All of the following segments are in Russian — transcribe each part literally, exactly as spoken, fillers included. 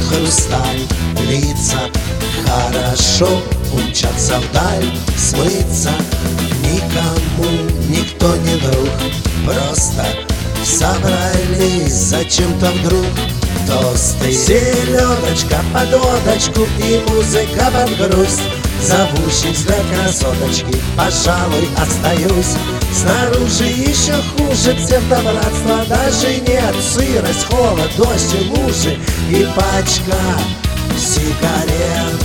хрусталь, лица хорошо умчатся вдаль, смыться. Никому никто не друг, просто собрались зачем-то вдруг. Тосты, селедочка под водочку и музыка под грусть. Зовущий взгляд красоточки, пожалуй, остаюсь. Снаружи еще хуже, псевдобратство даже нет. Сырость, холод, дождь и лужи и пачка сигарет.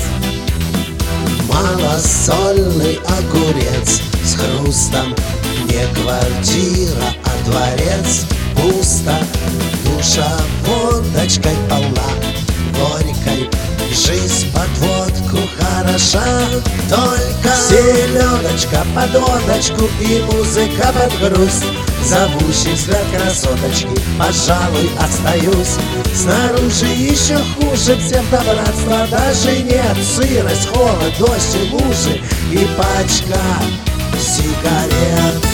Малосольный огурец с хрустом, не квартира, а дворец. Пусто, душа водочкой полна, горькой. Жизнь под водку хороша, только селедочка под водочку и музыка под грусть. Зовущий взгляд красоточки, пожалуй, остаюсь. Снаружи еще хуже, псевдобратства даже нет. Сырость, холод, дождь и лужи и пачка сигарет.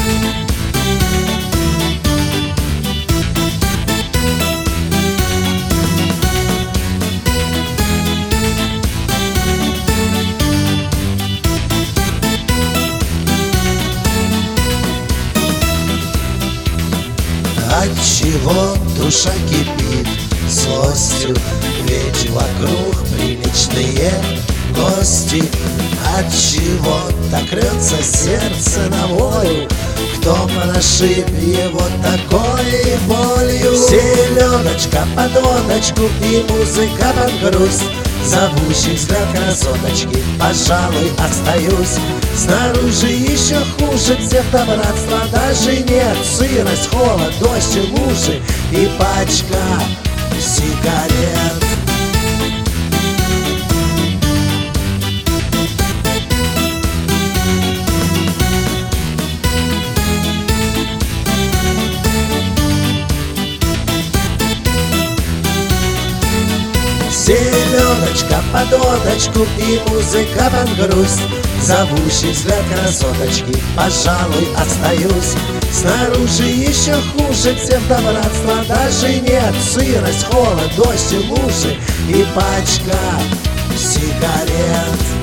Отчего душа кипит злостью, ведь вокруг приличные гости. Отчего так рвется сердце на волю, кто прошиб его такой болью? Селедочка под водочку и музыка под грусть. Зовущий взгляд красоточки, пожалуй, остаюсь. Снаружи еще хуже, псевдобратства даже нет. Сырость, холод, дождь и лужи и пачка сигарет. Селедочка под водочку и музыка под грусть. Зовущий взгляд красоточки, пожалуй, остаюсь. Снаружи еще хуже, псевдобратства даже нет. Сырость, холод, дождь и лужи и пачка сигарет.